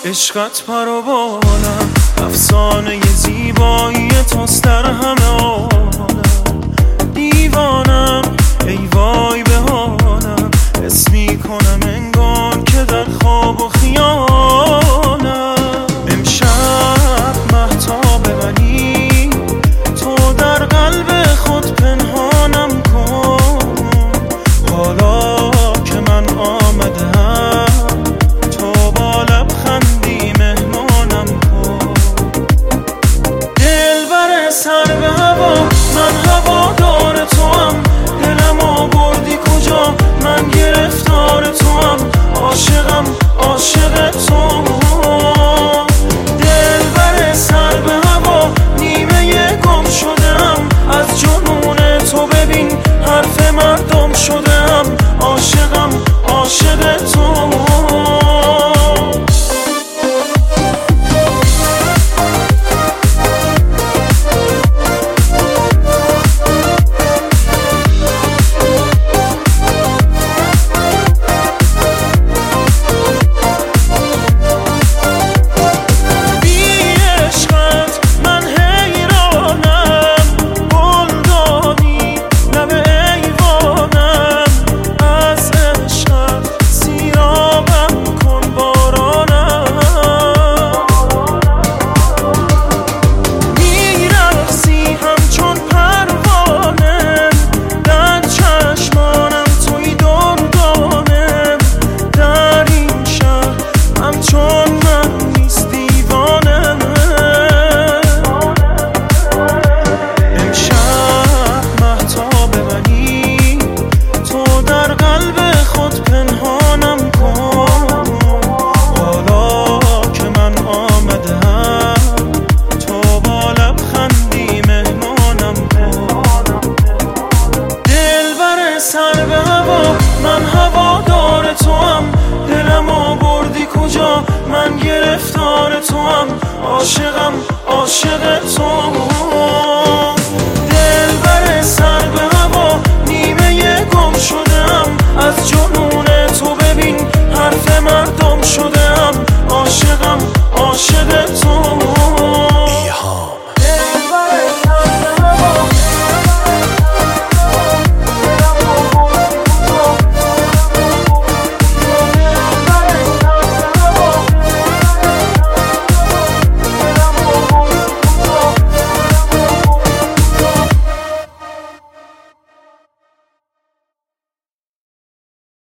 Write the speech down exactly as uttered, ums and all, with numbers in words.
عشقت پروانم، افسانه زیبایی توست در همه عالم. دیوانم ای وای به حالم، حس میکنم انگار که در خواب و خیالم. امشب مهتاب منی، تو در قلب خود پنهانم کن. حالا که من آمدم، تو با لبخندی مهمانم کن. دلبر سر به هوا، من هوادار توام. دلم آوردی کجا، من گرفتار توام. عاشقم عاشق تو. دلبر سر به هوا، نیمه گم شدم از جنون تو. ببین حرف مردم شدم، عاشقم عاشق تو. من هوادار توام. دلم آوردی کجا، من گرفتار توام. عاشقم عاشق تو.